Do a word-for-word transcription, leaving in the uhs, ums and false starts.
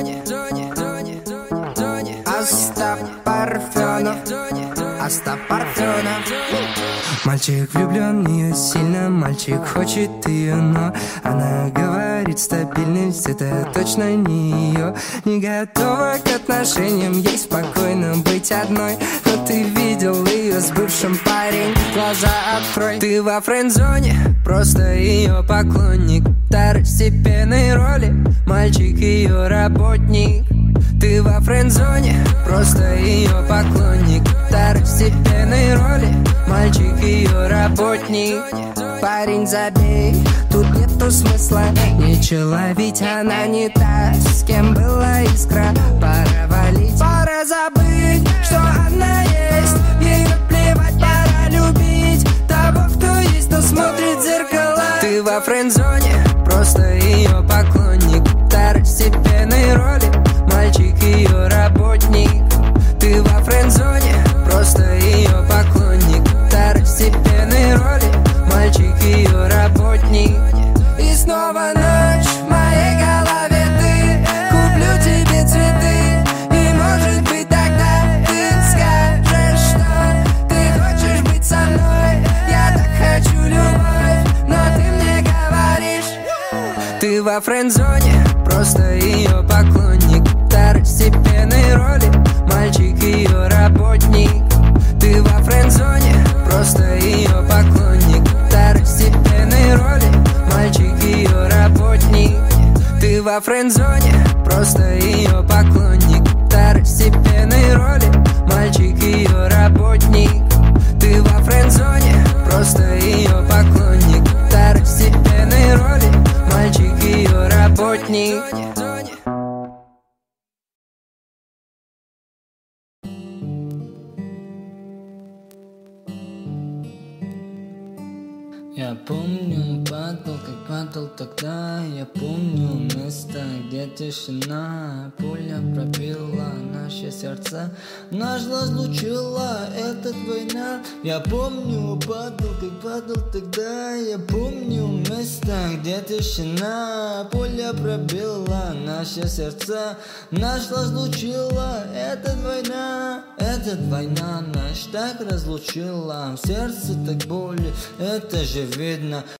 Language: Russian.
зоне, зоне, зоне, зоне. Остап Парфенов, Остап Парфенов. Мальчик влюблен в нее сильно, мальчик хочет ее, но она говорит, стабильность это точно не ее. Не готова к отношениям, ей спокойно быть одной. Но ты видел ее с бывшим, парень, глаза открой. Ты во френд-зоне, просто ее поклонник. Второстепенной роли, мальчик ее работник. Ты во френд-зоне, просто ее поклонник. Второстепенной роли, мальчик ее работник. Парень, забей, тут нету смысла ничего ловить, она не та, с кем была искра. Пора валить, пора забыть, что она есть. Ей наплевать, пора любить того, кто есть, кто смотрит в зеркала. Ты во френд-зоне, просто ее поклонник. Второстепенной роли, мальчик ее работник. Ты во френд-зоне, просто ее поклонник. Второстепенной роли, мальчик ее работник. И снова ночь в моей голове, ты. Куплю тебе цветы, и может быть тогда ты скажешь, что ты хочешь быть со мной. Я так хочу любовь, но ты мне говоришь, ты во френд-зоне, просто ее поклонник. Второстепенной роли, мальчик ее работник. Ты во френд-зоне, просто ее поклонник. Второстепенной роли, мальчик ее работник. Ты во френд-зоне, просто ее поклонник. Второстепенной роли, мальчик ее работник. Ты во френд-зоне, просто ее поклонник. Второстепенной роли, мальчик ее работник. Я помню, падал, как падал тогда. Я помню место, где тишина. Пуля пробила наши сердца, нас разлучила эта война. Я помню, падал, как падал тогда. Я помню место, где тишина. Пуля пробила наши сердца, нас разлучила эта война. Эта война нас так разлучила. В сердце так боли, это же видно.